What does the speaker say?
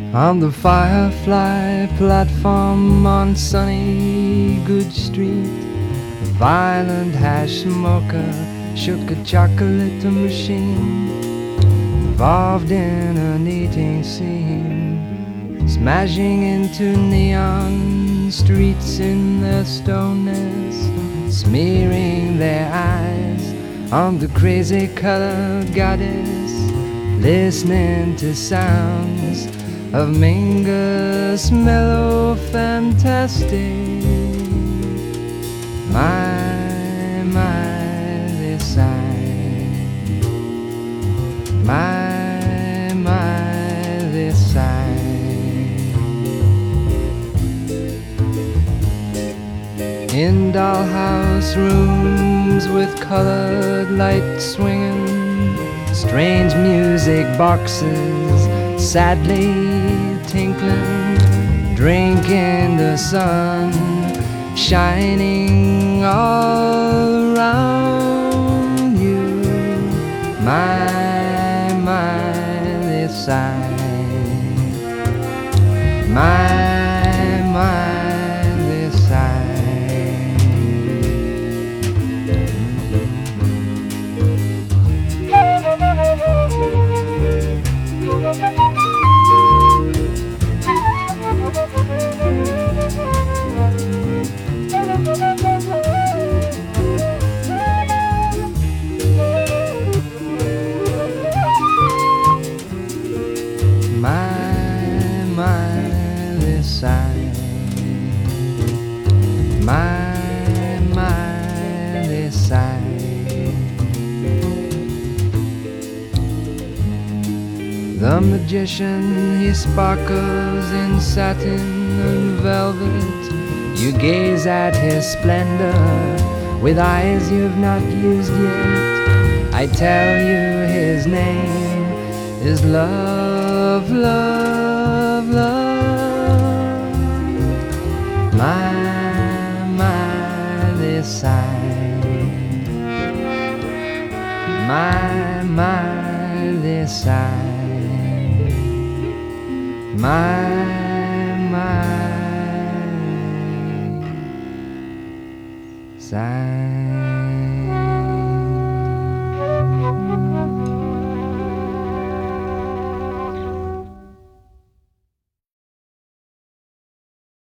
On the Firefly platform on sunny Good Street, a violent hash smoker shook a chocolate machine, involved in an eating scene, smashing into neon streets in their stoneness, smearing their eyes on the crazy colored goddess, listening to sounds of Mingus mellow fantastic. My, this side. My, this side. In dollhouse rooms with colored light swinging, strange music boxes sadly tinkling, drinking the sun shining all around you. My, this side. My, this side. This side. My, this side. The magician, he sparkles in satin and velvet. You gaze at his splendor with eyes you've not used yet. I tell you his name is love, love, love. My, this side. My, this side. My side.